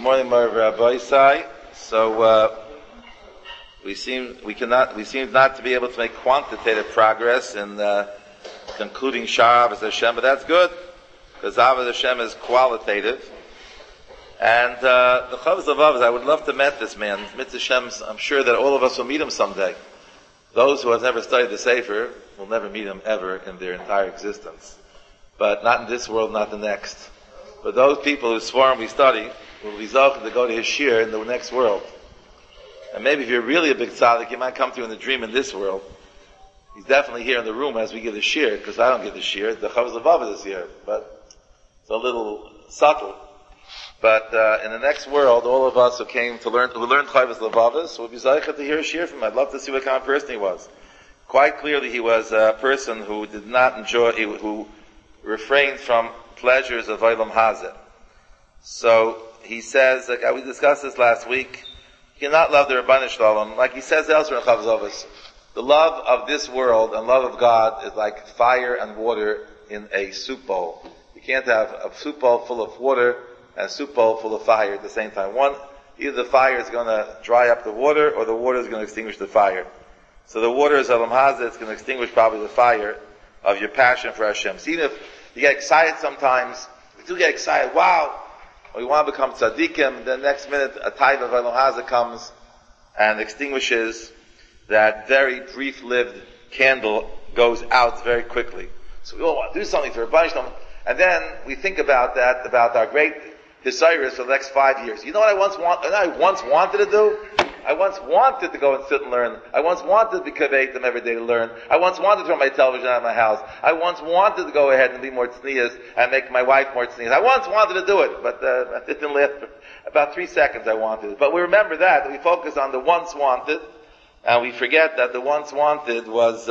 morning, Rabbi Isai. So we seem not to be able to make quantitative progress in concluding Shah Avos Hashem, but that's good because Avos Hashem is qualitative. And the Chavos Levavos, I would love to meet this man. Mitzvah Hashem, I'm sure that all of us will meet him someday. Those who have never studied the Sefer will never meet him ever in their entire existence, but not in this world, not the next. But those people who swore we study will be zocheh to go to his shir in the next world. And maybe if you're really a big tzaddik, he might come to you in the dream in this world. He's definitely here in the room as we give the shir, because I don't give the shir. The Chavos Levavos is here, but it's a little subtle. But in the next world, all of us who learned Chavos Levavos will be zocheh to hear a shir from him. I'd love to see what kind of person he was. Quite clearly, he was a person who did not enjoy, who refrained from pleasures of Olam Hazeh. So he says, like we discussed this last week, you cannot love the Rebbeinu Shalom, like he says elsewhere in Chavos Levavos. The love of this world and love of God is like fire and water in a soup bowl. You can't have a soup bowl full of water and a soup bowl full of fire at the same time. Either the fire is going to dry up the water, or the water is going to extinguish the fire. So the water is Olam Hazeh, it's going to extinguish probably the fire of your passion for Hashem. So even if you get excited sometimes, we do get excited, wow, we want to become tzaddikim, then next minute a type of Olam Hazeh comes and extinguishes that very brief-lived candle, goes out very quickly. So we all want to do something for Rebbeinu Shalom. And then we think about that, about our great Hisairis for the next 5 years. You know what I once wanted to do? I once wanted to go and sit and learn. I once wanted to be kavetim every day to learn. I once wanted to throw my television out of my house. I once wanted to go ahead and be more tznius and make my wife more tznius. I once wanted to do it, but it didn't last for about 3 seconds. I wanted it. But we remember that we focus on the once wanted, and we forget that the once wanted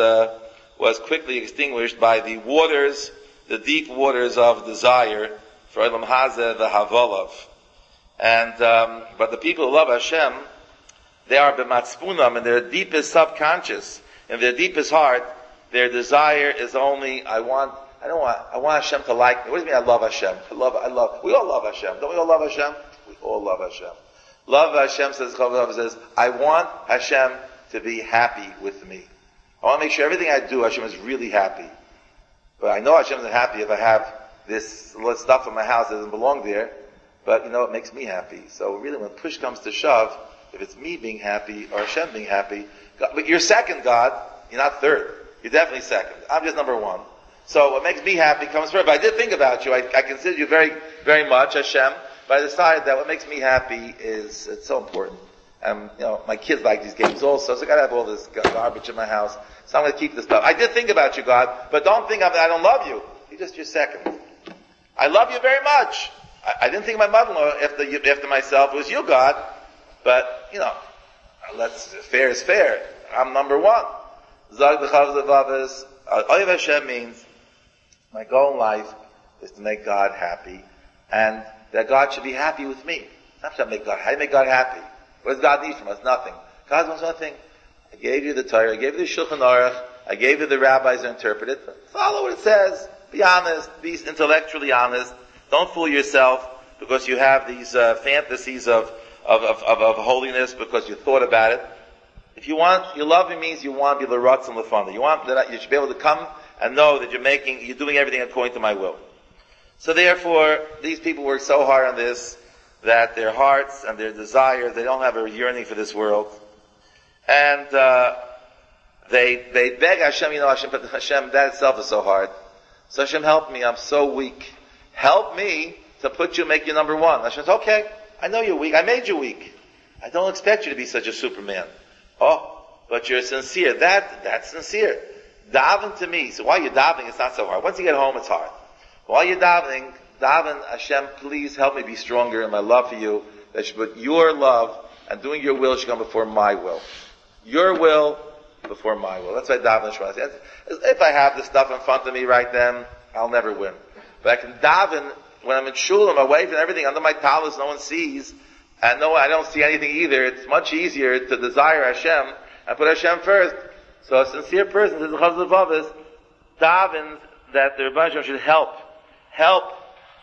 was quickly extinguished by the waters, the deep waters of desire for Olam Hazeh, the Havolov. And but the people who love Hashem, they are b'matzpunam, in their deepest subconscious, in their deepest heart, their desire is only, I want Hashem to like me. What does it mean I love Hashem? We all love Hashem. Don't we all love Hashem? We all love Hashem. Love Hashem, says, I want Hashem to be happy with me. I want to make sure everything I do, Hashem is really happy. But I know Hashem isn't happy if I have this stuff in my house that doesn't belong there, but it makes me happy. So really when push comes to shove, if it's me being happy or Hashem being happy, God, but you're second, God. You're not third. You're definitely second. I'm just number one. So what makes me happy comes first. But I did think about you. I consider you very, very much, Hashem. But I decided that what makes me happy it's so important. And, my kids like these games also, so I gotta have all this garbage in my house. So I'm gonna keep this stuff. I did think about you, God, but don't think I don't love you. You're second. I love you very much. I didn't think of my mother-in-law after myself. It was you, God. But, fair is fair. I'm number one. Zag the Chavos Levavos. Oyev Hashem means, my goal in life is to make God happy, and that God should be happy with me. Not to make God, how do you make God happy? What does God need from us? Nothing. God wants nothing. I gave you the Torah, I gave you the Shulchan Aruch, I gave you the rabbis to interpret it. Follow what it says. Be honest. Be intellectually honest. Don't fool yourself because you have these fantasies of holiness because you thought about it. If you love me means you want to be l'ratz and l'fana. You should be able to come and know that you're doing everything according to my will. So therefore, these people work so hard on this that their hearts and their desires, they don't have a yearning for this world. And, they beg Hashem, Hashem, that itself is so hard. So Hashem, help me, I'm so weak. Help me to make you number one. Hashem says, okay, I know you're weak, I made you weak. I don't expect you to be such a Superman. Oh, but you're sincere. That's sincere. Daven to me. So while you're davening, it's not so hard. Once you get home, it's hard. While you're daven, Hashem, please help me be stronger in my love for you. But your love and doing your will should come before my will. Your will before my will. That's why daven Shema. If I have this stuff in front of me right then, I'll never win. But I can daven when I'm in shul, I'm away from everything, under my talis, no one sees, and no, I don't see anything either. It's much easier to desire Hashem and put Hashem first. So a sincere person, says the Chavos Levavos, davens that the Rebbeinu should help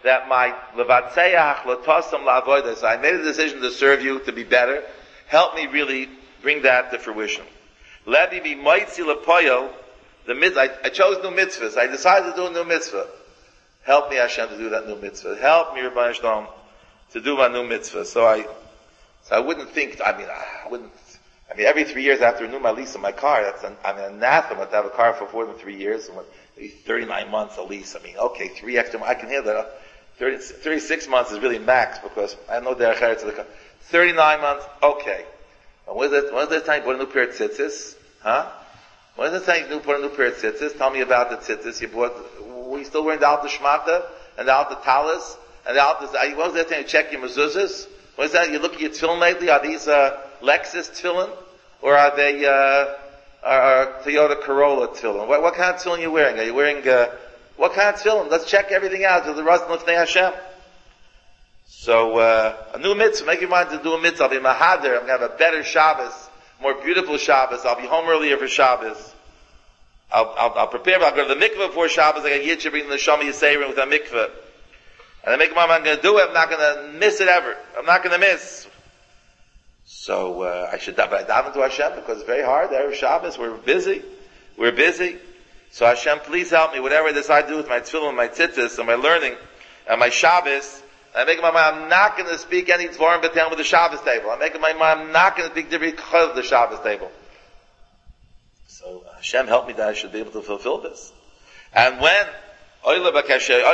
that my levatzeach lotosam la'avodas, I made a decision to serve you, to be better. Help me really bring that to fruition. Levi bi moitzi lepoyel, I chose new mitzvahs. I decided to do a new mitzvah. Help me, Hashem, to do that new mitzvah. Help me, Rebbeinu Shalom, to do my new mitzvah. So I wouldn't think, every 3 years I have to renew my lease on my car. That's anathema to have a car for more than 3 years, and maybe 39 months a lease. 3 extra months, I can handle that. 36 months is really max, because I have no derech eretz to the car. 39 months, okay. And when is the time you bought a new pair of tzitzis? Huh? When is the time you bought a new pair of tzitzis? Tell me about the tzitzis you bought. Were you still wearing the Alta Shmata, and the Alta Talis, and the Alta, when was that time you check your mezuzahs? When is that, you look at your tefillin lately? Are these, Lexus tefillin? Or are they, are Toyota Corolla tefillin? What kind of tefillin are you wearing? Are you wearing, what kind of tefillin? Let's check everything out to the Ratzon L'fnei Hashem. So, a new mitzvah, make your mind to do a mitzvah. I'll be mahader, I'm gonna have a better Shabbos, more beautiful Shabbos. I'll be home earlier for Shabbos. I'll prepare, I'll go to the mikveh before Shabbos, I got Yitzchak bring the Shama Yisayrim with a mikveh. And I make my mind, I'm gonna do it, I'm not gonna miss it ever. I'm not gonna miss. So, I should daven to Hashem, because it's very hard, every Shabbos, we're busy. So Hashem, please help me, whatever I decide to do with my tefillin, my tzitzis, and my learning, and my Shabbos, I make my mind, I'm not going to speak any Dvarim B'Telem with the Shabbos table. I make my mind, I'm not going to speak Divrei Chol with the Shabbos table. So Hashem help me that I should be able to fulfill this. And when when they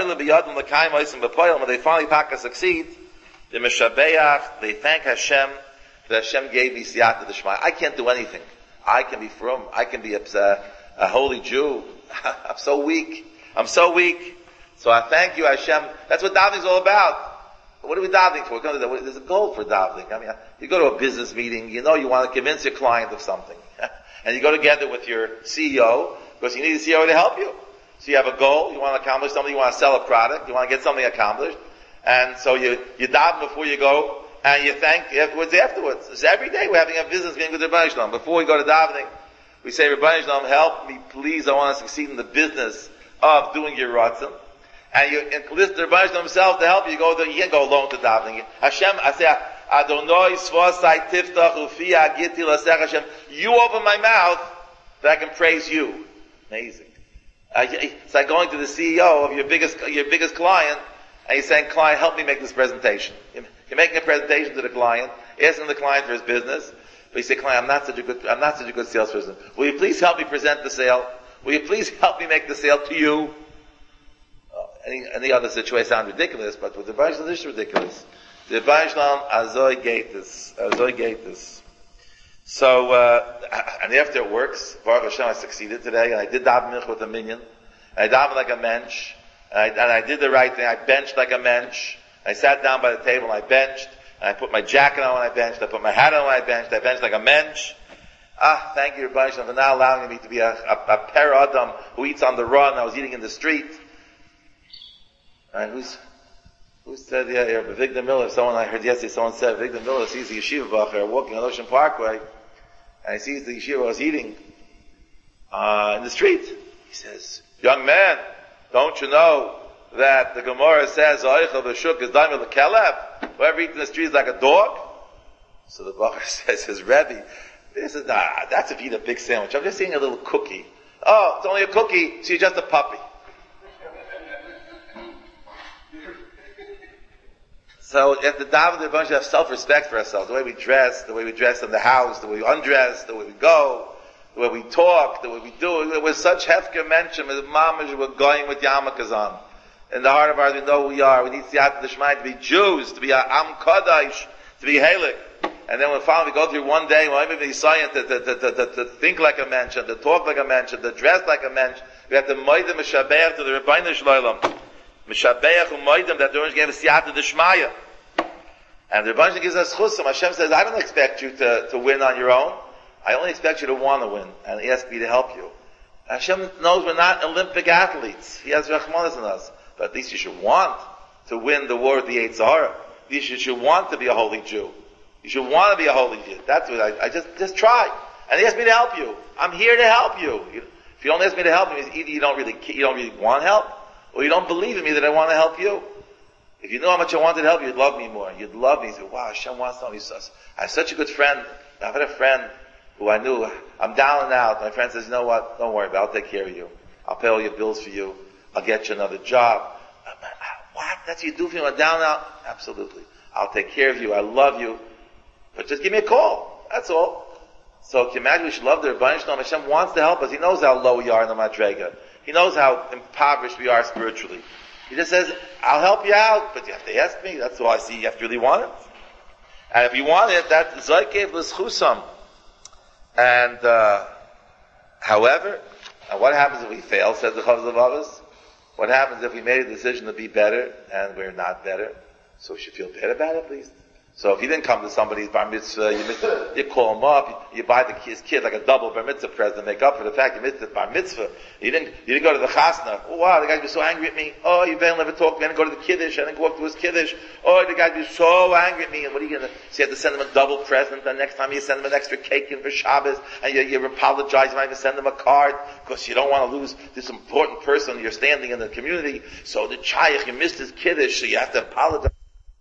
finally succeed, the Meshabeach, they thank Hashem that Hashem gave me Siyata D'Shmaya. I can't do anything. I can be frum. I can be a holy Jew. I'm so weak. So I thank you, Hashem. That's what davening is all about. What are we davening for? There's a goal for davening. You go to a business meeting, you want to convince your client of something. And you go together with your CEO, because you need a CEO to help you. So you have a goal, you want to accomplish something, you want to sell a product, you want to get something accomplished. And so you daven before you go, and you thank afterwards. So every day we're having a business meeting with Rebbeinu Shalom. Before we go to davening, we say, Rebbeinu Shalom, help me, please, I want to succeed in the business of doing your ratzon. And you enlist the Rebbeinu Shalom himself to help you. You can't go alone to davening. Hashem, I say, Adonai svasai tiftach ufi agiti lasech Hashem. You open my mouth that I can praise you. Amazing. It's like going to the CEO of your biggest client, and you're saying, client, help me make this presentation. You're making a presentation to the client, asking the client for his business, but you say, client, I'm not such a good salesperson. Will you please help me present the sale? Will you please help me make the sale to you? Any other situation sounds ridiculous, but with the Rebbeinu Shalom, this is ridiculous. The Rebbeinu Shalom, azoi gaitis. So, and after it works, Baruch Hashem, I succeeded today, and I did daven mincha with a minyan, and I davened like a mensch, and I did the right thing, I benched like a mensch, I sat down by the table and I benched, and I put my jacket on when I benched, I put my hat on when I benched like a mensch. Thank you, Rebbeinu Shalom, for not allowing me to be a per adam who eats on the run. I was eating in the street. And who said, Victor Miller, I heard yesterday someone said, Victor Miller sees the yeshiva bacher walking on Ocean Parkway, and he sees the yeshiva was eating, in the street. He says, young man, don't you know that the Gemara says, Oichel v'shuk is daimel l'keleb? Whoever eats in the street is like a dog? So the bacher says, his Rebbe, this is, that's if you eat a big sandwich. I'm just eating a little cookie. Oh, it's only a cookie, so you're just a puppy. So at the daven, the bunch have self-respect for ourselves. The way we dress in the house, the way we undress, the way we go, the way we talk, the way we do. We're such hefker mention, with mamash, we're going with yarmulkes on. In the heart of ours, we know who we are. We need Siyata D'Shmaya to be Jews, to be Am Kodesh, to be Halik. And then when finally we go through one day, when we be science to think like a mention, to talk like a mention, to dress like a mention, we have to moidim Meshabeach to the Rebbeinu Shalom. Meshabeach u'moidim, that the Rebbeinu gave us Siyata D'Shmaya. And the Rebbeinu gives us chusam. Hashem says, I don't expect you to win on your own. I only expect you to want to win and ask me to help you. Hashem knows we're not Olympic athletes. He has Rachmanis in us. But at least you should want to win the war with the Yetzer Hara. At least you should want to be a holy Jew. You should want to be a holy Jew. That's what I just try. And he asked me to help you. I'm here to help you. If you don't ask me to help you, either you don't really want help, or you don't believe in me that I want to help you. If you knew how much I wanted to help you, you'd love me more. You'd love me. You'd say, wow, Hashem wants to help me. I have such a good friend. I've had a friend who I knew, I'm down and out. My friend says, you know what? Don't worry about it. I'll take care of you. I'll pay all your bills for you. I'll get you another job. What? That's what you do for me? I'm down and out? Absolutely. I'll take care of you. I love you. But just give me a call. That's all. So can you imagine we should love the Rebbeinu Shalom? Hashem wants to help us. He knows how low we are in the Madrega. He knows how impoverished we are spiritually. He just says, I'll help you out, but you have to ask me. That's all I see. You have to really want it. And if you want it, that Zoikev l'schusam. And, however, what happens if we fail, says the Chavos Levavos? What happens if we made a decision to be better and we're not better? So we should feel bad about it at least. So if you didn't come to somebody's bar mitzvah, you call him up, you buy his kid like a double bar mitzvah present to make up for the fact you missed the bar mitzvah. You didn't go to the chasna. Oh wow, the guy was so angry at me. Oh, you better never talk to me. I didn't go to the kiddush. I didn't go up to his kiddush. Oh, the guy was so angry at me. And what are you gonna, so you have to send him a double present, and next time you send him an extra cake in for Shabbos, and you apologize, you might even send him a card, because you don't want to lose this important person you're standing in the community. So the chayach, you missed his kiddush, so you have to apologize.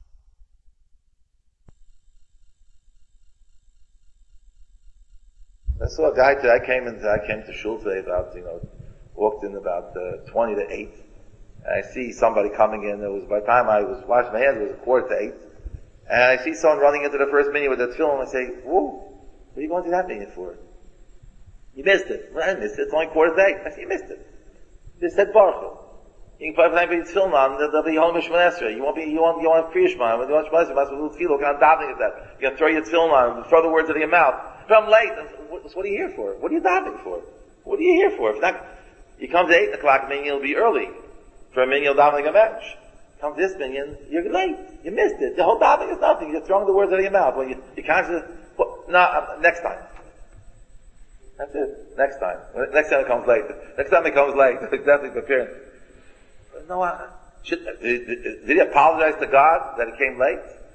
I saw a guy today, I came to shul today walked in about 20 to 8. And I see somebody coming in. It was, by the time I was washing my hands, it was 7:45. And I see someone running into the first minyan with that film, and I say, whoa, what are you going to that minyan for? You missed it. Well, I missed it. It's only 7:45. I said, you missed it. They said Baruch Hu. You can play for film on, there'll be Yom Shemon Esrei. You won't have Kriya Shema. When you want Shemon Esrei, you must have a little tefillah, kind of davening at that. You're going to throw your film on, throw the words out of your mouth. But I'm late. What are you here for? What are you davening for? What are you here for? If not, you come to 8 o'clock, minyan will be early. For a minyan, you'll daven like a match. Come to this minyan, you're late. You missed it. The whole davening is nothing. You're throwing the words out of your mouth. When you consciously, next time. That's it. Next time. Next time it comes late. Next time it comes late. Definitely preparing. No, did he apologize to God that he came late?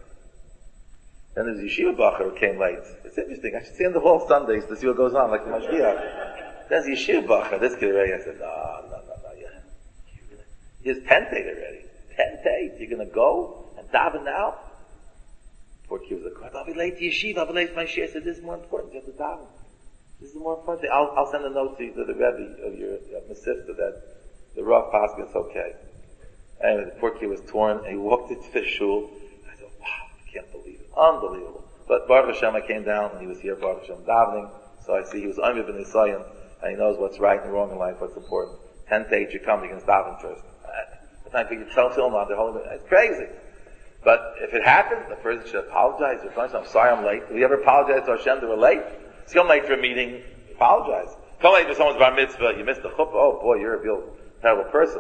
Then there's Yeshiva Bacher who came late. It's interesting. I should see him the whole Sundays to see what goes on, like the Mashgiach. There's Yeshiva Bacher. This kid already, I said, no, yeah. He's 10th date already. 10th. You're gonna go and daven now? Poor kid was like, I'll be late to Yeshiva, I'll be late to my shir. I said, this is more important. You have to daven. This is the more important thing. I'll send a note to the Rebbe of your Masifta that the rough pasuk is okay. Anyway, the poor kid was torn, and he walked into the shul. I said, wow, I can't believe it. Unbelievable. But Baruch Hashem, I came down, and he was here, Baruch Hashem, davening. So I see he was Amir ben Yisayan, and he knows what's right and wrong in life, what's important. 10th age, you come, you can daven first. The time you tell film on the holy, it's crazy. But if it happens, the person should apologize. I'm sorry I'm late. Have you ever apologized to Hashem that we're late? So come late for a meeting, apologize. Come late for someone's bar mitzvah, you missed the chuppah, oh boy, you're a real terrible person.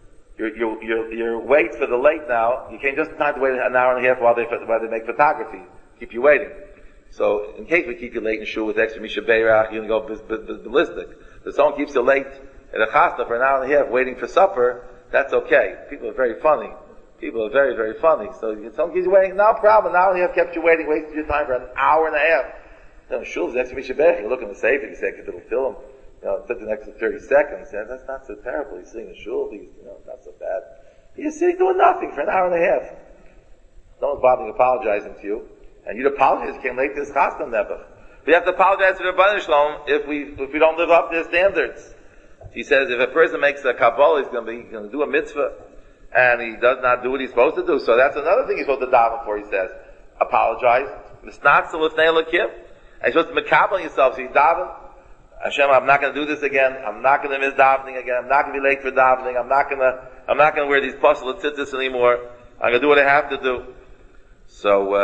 You're wait for the late now. You came just in time to wait an hour and a half while they make photography. Keep you waiting. So, in case we keep you late in shul with extra Misha Beirach, you're going to go ballistic. If someone keeps you late at a chasna for an hour and a half waiting for supper, that's okay. People are very funny. People are very, very funny. So, if someone keeps you waiting, no problem. An hour and a half kept you waiting, wasted your time for an hour and a half. Then shul is extra Misha Beirach. You look in the safe and you say, it'll fill him. Took the next 30 seconds. And that's not so terrible. He's sitting in shul. He's, not so bad. He's sitting doing nothing for an hour and a half. No one's bothering apologizing to you. And you'd apologize, you came late to this chasna nebuch. We have to apologize to the Rebbeinu Shalom if we don't live up to his standards. He says if a person makes a Kabbalah, he's going to do a mitzvah, and he does not do what he's supposed to do. So that's another thing he's supposed to daven for, he says. Apologize. Misnatzel l'fnei Elokim. And you're supposed to mekabel yourself, so you daven. Hashem, I'm not going to do this again. I'm not going to miss davening again. I'm not going to be late for davening. I'm not going to wear these puzzle tzitzis anymore. I'm going to do what I have to do. So,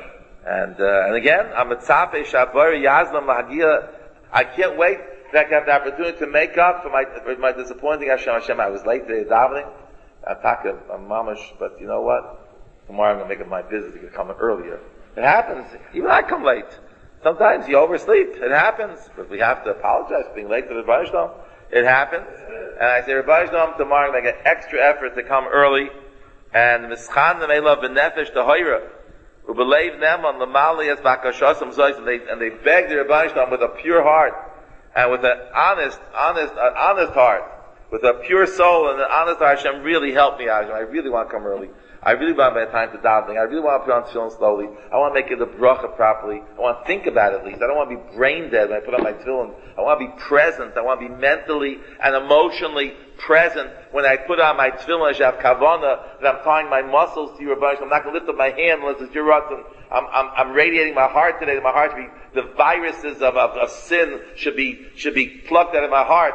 and again, I'm a tzape shavari yazlam lahagia. I can't wait to have the opportunity to make up for my disappointing Hashem. I was late today davening. I'm mamash, but you know what? Tomorrow I'm going to make it my business to come earlier. It happens. Even I come late. Sometimes you oversleep. It happens. But we have to apologize for being late to the Rebbeinu Shalom. It happens. And I say, Rebbeinu Shalom, tomorrow make an extra effort to come early. And mischan ne'elav b'nefesh tahira. U'belev nem on l'mali es bakashosam zois. And they beg the Rebbeinu Shalom with a pure heart. And with an honest heart. With a pure soul and an honest heart. Hashem, really help me out. I really want to come early. I really want my time to davening. I really want to put on tefillin slowly. I want to make it a bracha properly. I want to think about it at least. I don't want to be brain dead when I put on my tefillin. I want to be present. I want to be mentally and emotionally present when I put on my tefillin. I should have kavanah, that I'm tying my muscles to your Rebbeinu. I'm not going to lift up my hand unless it's your ratzon. I'm radiating my heart today. My heart should be, the viruses of sin should be plucked out of my heart.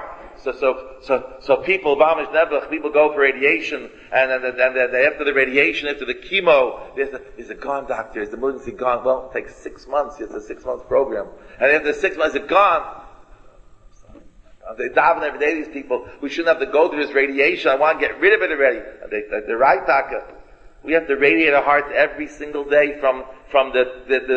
So people, people go for radiation, and after the radiation, after the chemo, there's a gone doctor, there's the emergency gone. Well, it takes 6 months, it's a 6 month program. And after 6 months, it's gone. They daven every day, these people, we shouldn't have to go through this radiation, I want to get rid of it already. And they're right, Taka. We have to radiate our hearts every single day from the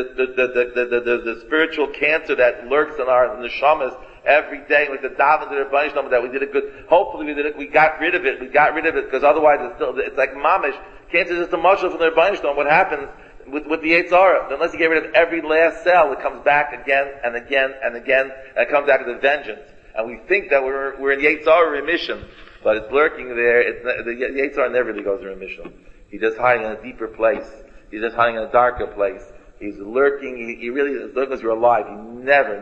spiritual cancer that lurks in our neshamas every day. With the daven to the Rebbeinu Shalom that we did a good. Hopefully we did it. We got rid of it. Because otherwise it's like mamish. Cancer is just a muscle from the Rebbeinu Shalom. What happens with the Yetzer Hara? Unless you get rid of every last cell, it comes back again and again and again, and it comes back with a vengeance. And we think that we're in Yetzer Hara remission, but it's lurking there. The Yetzer Hara never really goes in remission. He's just hiding in a deeper place. He's just hiding in a darker place. He's lurking. He really, as long as you're alive, he never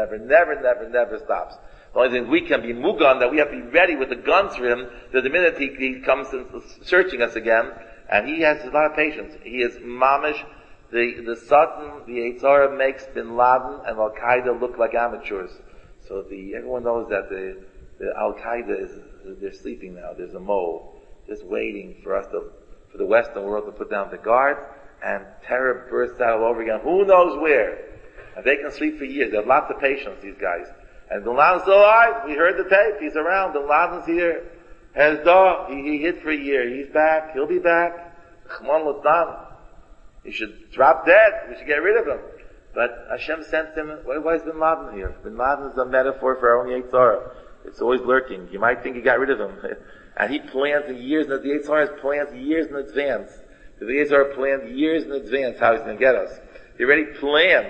stops. The only thing we can be mugan, that we have to be ready with the guns for him, that the minute he comes searching us again, and he has a lot of patience. He is mamish. The Satan, the Yetzer Hara makes Bin Laden and Al Qaeda look like amateurs. So everyone knows that the Al Qaeda they're sleeping now. There's a mole just waiting for the Western world to put down the guards, and terror bursts out all over again. Who knows where? And they can sleep for years. They have lots of patience, these guys. And Bin Laden's still alive. We heard the tape. He's around. Bin Laden's here. He hid for a year. He's back. He'll be back. Chmon L'Tzlan. He should drop dead. We should get rid of him. But Hashem sent him. Why is Bin Laden here? Bin Laden is a metaphor for our own Yetzer Hara. It's always lurking. You might think you got rid of him. And he plans in years, and the Yetzer Hara has plans years in advance. The Yetzer Hara planned years in advance how he's going to get us. He already planned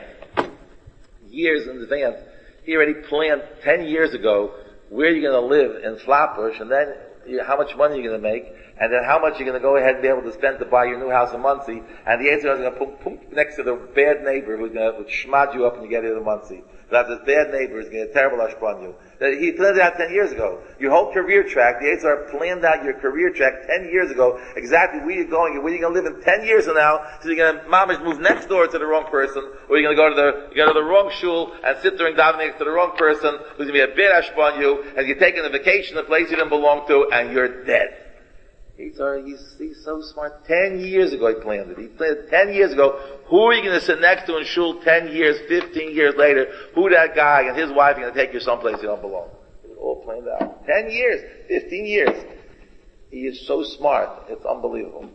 years in advance. He already planned 10 years ago where you're going to live in Flatbush, and then how much money you're going to make, and then how much you're going to go ahead and be able to spend to buy your new house in Muncie. And the Yetzer Hara is going to put next to the bad neighbor who's going to schmad you up when you get here to Muncie. That this bad neighbor is going to get a terrible ashpa on you. He planned it out 10 years ago. Your whole career track, the Yetzer Hara planned out your career track 10 years ago, exactly where you're going and where you're going to live in 10 years from now. So you're going to mamish move next door to the wrong person, or you're going to go to the wrong shul and sit during davening next to the wrong person who's going to be a bad ashpa on you, and you're taking a vacation to a place you didn't belong to, and you're dead. He's so smart. 10 years ago he planned it. He planned it 10 years ago. Who are you going to sit next to in shul 10 years, 15 years later? Who that guy and his wife are going to take you someplace you don't belong? It all planned out. 10 years, 15 years. He is so smart. It's unbelievable.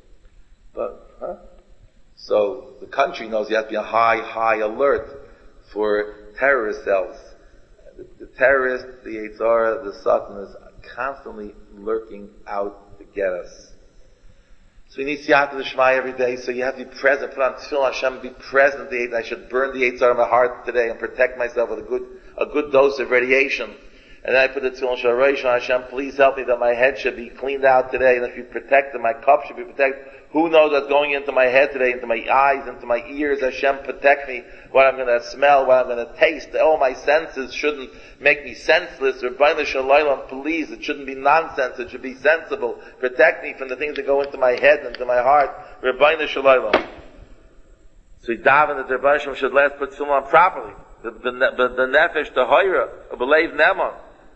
So the country knows you have to be on high alert for terrorist cells. The terrorist, the Yetzer Hara, the Satan is constantly lurking out to get us. So we need siyata d'shmai every day, so you have to be present, put on tefillin Hashem, be present. I should burn the Yetzer Hara in my heart today and protect myself with a good dose of radiation. And then I put the tefillin Shal Hashem, please help me that my head should be cleaned out today, and if you protect it, my cup should be protected. Who knows what's going into my head today, into my eyes, into my ears? Hashem, protect me. What I'm going to smell, what I'm going to taste. All my senses shouldn't make me senseless. Rebbeinu Shalom, please, it shouldn't be nonsense. It should be sensible. Protect me from the things that go into my head and into my heart. Rebbeinu Shalom. So we daven that the Rebbeinu Shalom should let us put tefillin on properly. The nefesh, the hoira, a believe nemon.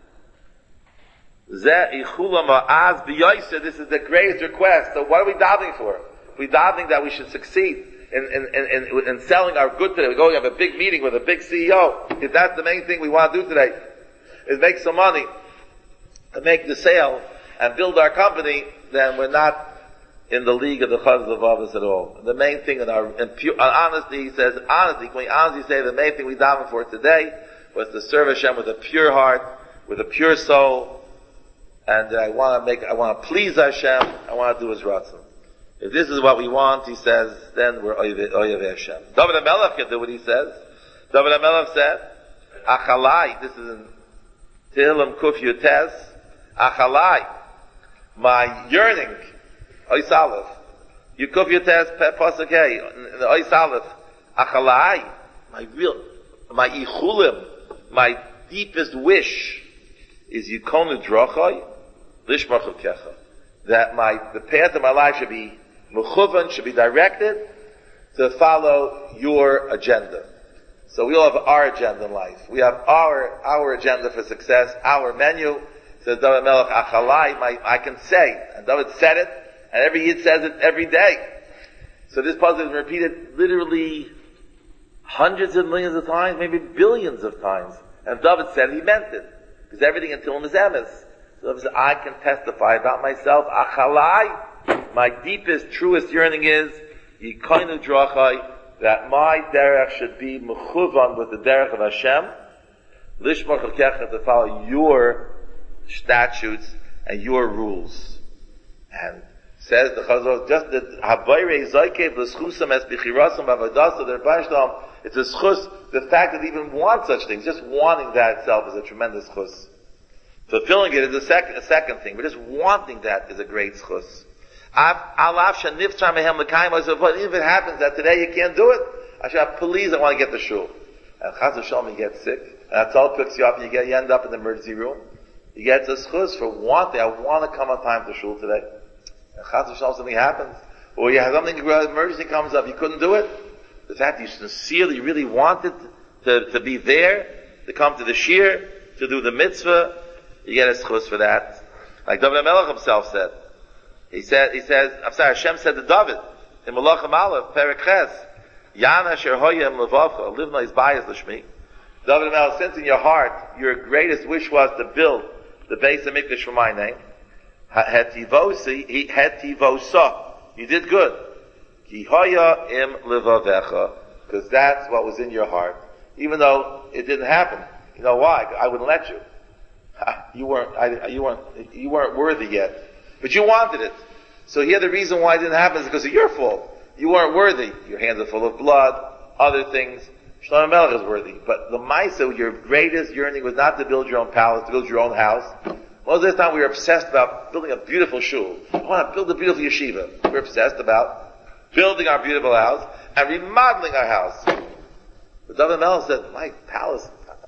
This is the greatest request. So what are we davening for? We're davening that we should succeed in selling our good today. We're going to have a big meeting with a big CEO. If that's the main thing we want to do today, is make some money and make the sale and build our company, then we're not in the league of the chazal of others at all. The main thing in honesty, he says, can we honestly say the main thing we daven for today was to serve Hashem with a pure heart, with a pure soul, and I want to please Hashem, I want to do His ratzon. If this is what we want, he says, then we're Oyev Hashem. David HaMelech can do what he says. David HaMelech said, Achalai, this is in Tehillim Kuf Yutes, Achalai, my yearning Ois Aleph. Yukuf Yotes Pasuk Hey, the Ois Aleph. Achalai, my ichulim, my deepest wish is Yikonu Drochai, Lishmach Kecha. That the path of my life should be mechuvan, should be directed to follow your agenda. So we all have our agenda in life. We have our agenda for success, our menu. Says David Melech, Achalai, I can say, and David said it, and every Yid says it every day. So this puzzle is repeated literally hundreds of millions of times, maybe billions of times. And if David said it, he meant it. Because everything until him is emes. So David said, I can testify about myself, Achalai, my deepest, truest yearning is, Yikoinu Drachai, that my derech should be mechuvan with the derech of Hashem, lishmach kecha, to follow your statutes and your rules. And says the Chazal, just the habayre zaikev l'schusam es bichirasam b'avadasa der b'ashtam, it's a schus, the fact that they even want such things, just wanting that itself is a tremendous schus. Fulfilling it is a second thing, but just wanting that is a great schus. Even if it happens that today you can't do it, please, I want to get the shul. And Chaz v'shalom, you get sick, and Atzal picks you up, and you end up in the emergency room. You get the schus for wanting, I want to come on time to shul today. And Chaz v'shalom, something happens, or you have something, emergency comes up, you couldn't do it. The fact that you sincerely really wanted to be there, to come to the shir, to do the mitzvah, you get a schus for that. Like David HaMelech himself said. He says, Hashem said to David, in Malachim Aleph, Perek Ches, Yana Asher Hoyem Levavcha, Livna is Bayez L'Shmi. David HaMelech, since in your heart, your greatest wish was to build the base of Mikdash for my name, Hetivosa, you did good. Ki Hoya Im Levavecha, because that's what was in your heart. Even though it didn't happen. You know why? I wouldn't let you. You weren't worthy yet. But you wanted it. So here the reason why it didn't happen is because of your fault. You weren't worthy. Your hands are full of blood, other things. Shlomo Melech is worthy. But the Maisa, your greatest yearning was not to build your own palace, to build your own house. Most of this time we were obsessed about building a beautiful shul. I want to build a beautiful yeshiva. We're obsessed about building our beautiful house and remodeling our house. But David Melech said, my palace,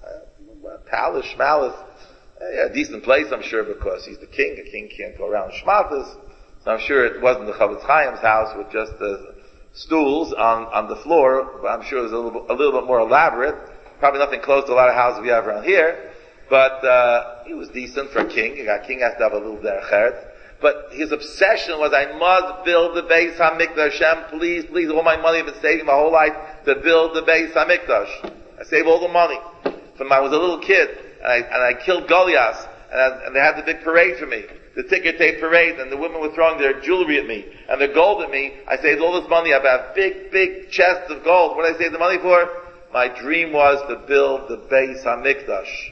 schmalice, a decent place, I'm sure, because he's the king. A king can't go around shmatas. So I'm sure it wasn't the Chavetz Chaim's house with just the stools on the floor, but I'm sure it was a little bit more elaborate. Probably nothing close to a lot of houses we have around here. But it was decent for a king. A king has to have a little derech eretz. But his obsession was, I must build the Beis HaMikdash. Hashem, please, all my money I've been saving my whole life to build the Beis HaMikdash. I saved all the money from when I was a little kid. And I killed Goliath, and they had the big parade for me, the ticker tape parade, and the women were throwing their jewelry at me, and their gold at me. I saved all this money. I have big chests of gold. What did I save the money for? My dream was to build the Beis HaMikdash.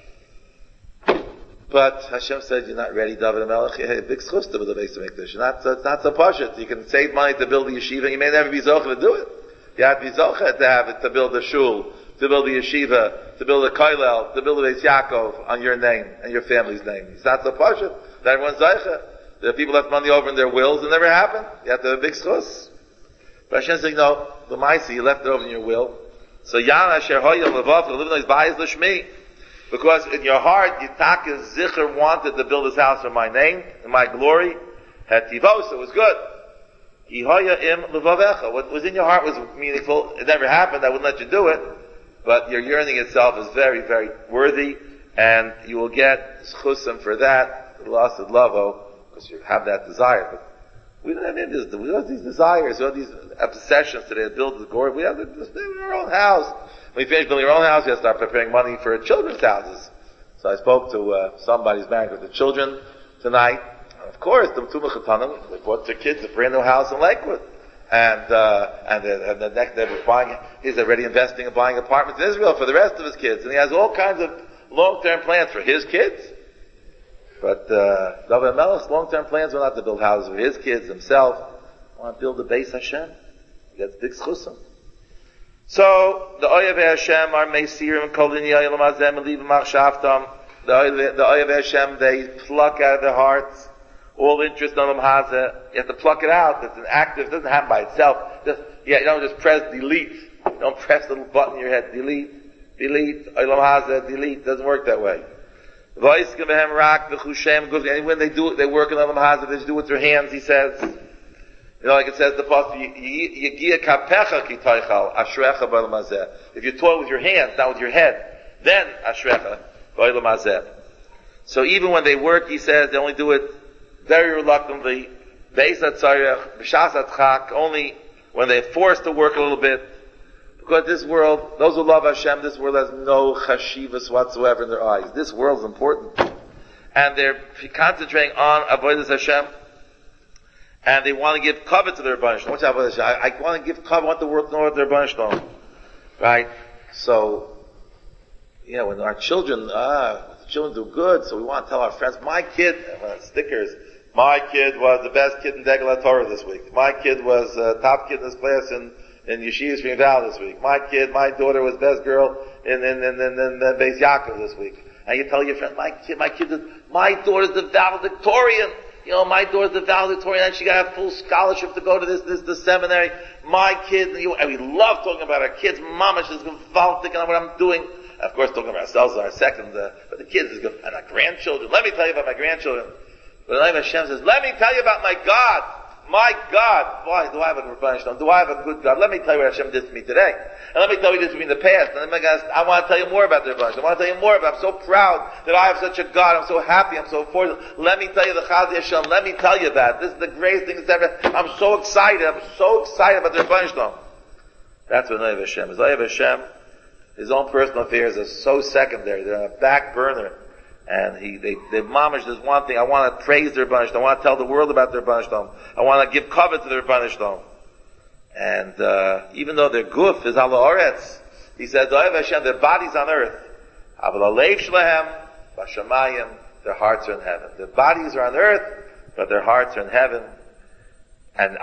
But Hashem said, you're not ready, David HaMelech. You had a big schus to build the Beis HaMikdash. It's not so pashut. You can save money to build the yeshiva, and you may never be zocheh to do it. You have to be zocheh to have it, to build the shul, to build the yeshiva, to build a koilel, to build a Beis Yaakov on your name and your family's name. It's not so pashut. Everyone's zeicha. There are people left money over in their wills. It never happened. You have to have a big schus. But Hashem said, no, the Maisi, you left it over in your will. So Yana Asher Hoya Levav, the living is Bayez L'Shmi. Because in your heart, Yitzhak Zichar wanted to build his house in my name, in my glory. Hetivos, it was good. Ihoya Im Levavecha. What was in your heart was meaningful. It never happened. I wouldn't let you do it. But your yearning itself is very, very worthy, and you will get schusim for that, the loss of lavo, because you have that desire. But we don't have these desires, we have these obsessions today to build the glory. We have to build our own house. When we finish building our own house, we have to start preparing money for children's houses. So I spoke to somebody who's married with the children tonight. And of course, the Tumah Chatanim, they bought their kids a brand new house in Lakewood. And the next they were buying, he's already investing in buying apartments in Israel for the rest of his kids. And he has all kinds of long-term plans for his kids. But, David HaMelech's long-term plans were not to build houses for his kids himself. He wanted to build the Beis Hashem. He gets big schusim. So, the Oyev Hashem are Meisirim, Kol Dinyai Lamazem, and Leave Machshavtam. The Oyev Hashem, they pluck out of their hearts all interest in Olam Hazeh. You have to pluck it out. It's an active, it doesn't happen by itself. You don't just press delete. You don't press the little button in your head, delete, Olam Hazeh, delete. It doesn't work that way. When they do it, they work in Olam Hazeh, they just do it with their hands, he says. Like it says, the pasuk, if you toil with your hands, not with your head, then ashrecha b'olam hazeh. So even when they work, he says, they only do it very reluctantly, only when they're forced to work a little bit. Because this world, those who love Hashem, this world has no chashivas whatsoever in their eyes. This world is important. And they're concentrating on avodas Hashem. And they want to give covet to their Rebbeinu Shalom. What's avodas Hashem? I want to give covet, I want the world to know what their Rebbeinu Shalom. Right? So, when our children, the children do good, so we want to tell our friends, my kid, stickers, my kid was the best kid in Degel Torah this week. My kid was top kid in his class in Yeshiva Spring Valley this week. My daughter was best girl in Beis Yaakov this week. And you tell your friend, my daughter's the valedictorian. My daughter's the valedictorian and she got a full scholarship to go to this seminary. My kid, and we love talking about our kids. Mama, she's thinking on what I'm doing. Of course, talking about ourselves is our second, but the kids is good. And our grandchildren. Let me tell you about my grandchildren. But the name of Hashem says, let me tell you about my God. My God. Why? Do I have a Rebbeinu Shalom? Do I have a good God? Let me tell you what Hashem did to me today. And let me tell you what he did to me in the past. And I want to tell you more about the Rebbeinu Shalom. I want to tell you more about, I'm so proud that I have such a God. I'm so happy. I'm so fortunate. Let me tell you the Chazal Hashem. Let me tell you that. This is the greatest thing that's ever. I'm so excited. I'm so excited about the Rebbeinu Shalom. That's what Noyev Hashem is. Noyev Hashem, his own personal affairs are so secondary. They're on a back burner. And they mamish this one thing. I want to praise their Rebbeinu Shalom. I want to tell the world about their Rebbeinu Shalom. I want to give covet to their Rebbeinu Shalom. And even though their guf is ala oretz, he says, Hashem, their bodies on earth, their hearts are in heaven. Their bodies are on earth, but their hearts are in heaven. And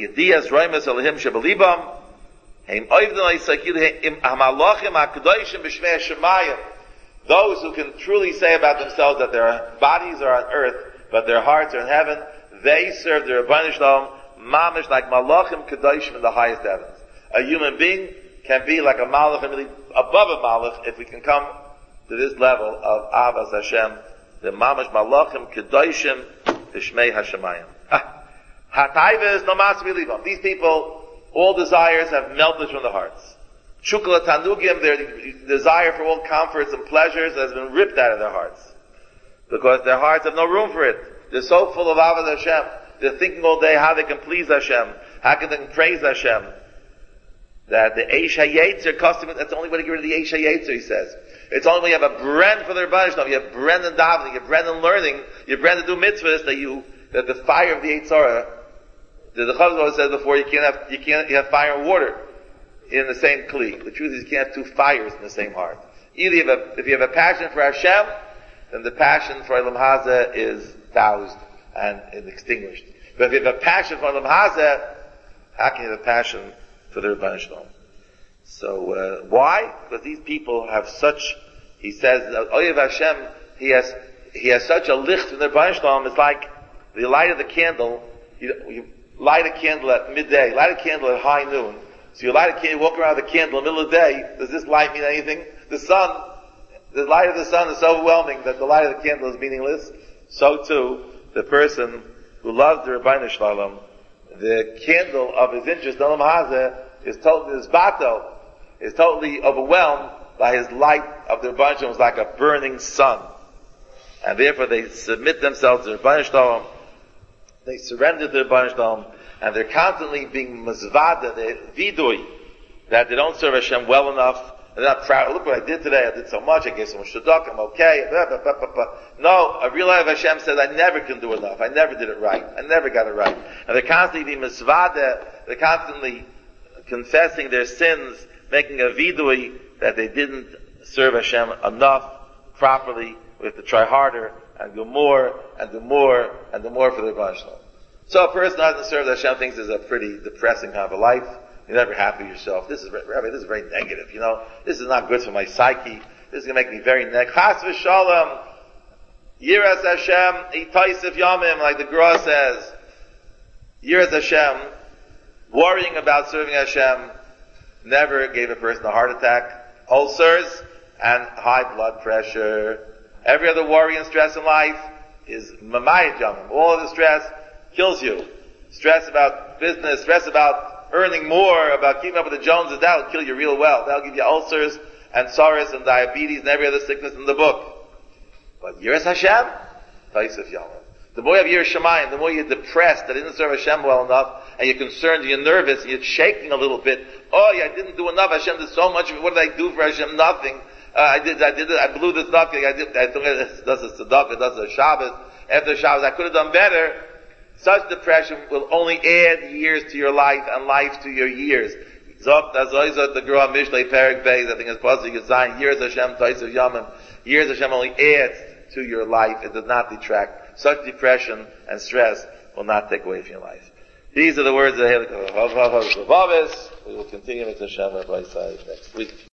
those who can truly say about themselves that their bodies are on earth, but their hearts are in heaven, they serve their Rebbeinu Shalom, mamish like malachim kedoshim in the highest heavens. A human being can be like a malach, and really above a malach, if we can come to this level of avas Hashem, the mamish malachim kedoshim v'shmei hashemayim. Hatayves no mas v'livam. These people, all desires have melted from the hearts. Shukla tanugim, their desire for all comforts and pleasures has been ripped out of their hearts. Because their hearts have no room for it. They're so full of avos Hashem. They're thinking all day how they can please Hashem. How can they praise Hashem? That the Eish HaYetzer custom, that's the only way to get rid of the Eish HaYetzer, he says. It's only when you have a brand for their Rebbeinu Shalom, you have brand in davening, you have brand in learning, you have brand to do mitzvahs, that the fire of the Eitzorah, the Chazal says before, you have fire and water in the same kli. The truth is you can't have two fires in the same heart. Either if you have a passion for Hashem, then the passion for Olam Hazeh is doused and extinguished. But if you have a passion for Olam Hazeh, how can you have a passion for the Rebbeinu Shalom? So, why? Because these people have such, he says, Oyev Hashem, he has such a licht in the Rebbeinu Shalom, it's like the light of the candle, you light a candle at midday, light a candle at high noon. So you light a candle, you walk around with a candle in the middle of the day, does this light mean anything? The light of the sun is so overwhelming that the light of the candle is meaningless. So too, the person who loves the Rebbeinu Shalom, the candle of his interest in Olam Hazeh is totally overwhelmed by his light of the Rebbeinu Shalom. It's like a burning sun. And therefore they submit themselves to the Rebbeinu Shalom, they surrender to the Rebbeinu Shalom, and they're constantly being mazvada, they're vidui, that they don't serve Hashem well enough, and they're not proud. Look what I did today, I did so much, I gave so much shadduch, I'm okay, blah, blah, blah, blah, blah. No, a real life Hashem says, I never can do enough, I never did it right, I never got it right. And they're constantly being mazvada, they're constantly confessing their sins, making a vidui, that they didn't serve Hashem enough, properly. We have to try harder, and do more, and do more, and do more for the Rebbeinu Shalom. So a person who hasn't served Hashem thinks is a pretty depressing kind of a life. You're never happy with yourself. Rabbi, this is very negative, This is not good for my psyche. This is going to make me very negative. Chas v'shalom. Yiras Hashem, Itaisif Yamim, like the Gra says. Yiras Hashem, worrying about serving Hashem, never gave a person a heart attack, ulcers, and high blood pressure. Every other worry and stress in life is Mamayit Yamim. All of the stress kills you. Stress about business, stress about earning more, about keeping up with the Joneses, that'll kill you real well. That'll give you ulcers and psoriasis and diabetes and every other sickness in the book. But Yiras Hashem, Taisif Yamim. The more you have Yiras Shamayim, the more you're depressed that you didn't serve Hashem well enough, and you're concerned, you're nervous, and you're shaking a little bit. Oh, yeah, I didn't do enough. Hashem did so much. What did I do for Hashem? Nothing. I blew this nothing. I took it, does a tzedakah, does a Shabbos. After Shabbos, I could have done better. Such depression will only add years to your life and life to your years. The Gra Mishlei Perek Beis, I think it's possible you can sign, Yiras Hashem, Taisif Yamim. Yiras Hashem only adds to your life. It does not detract. Such depression and stress will not take away from your life. These are the words of the Helik. We will continue with Hashem next week.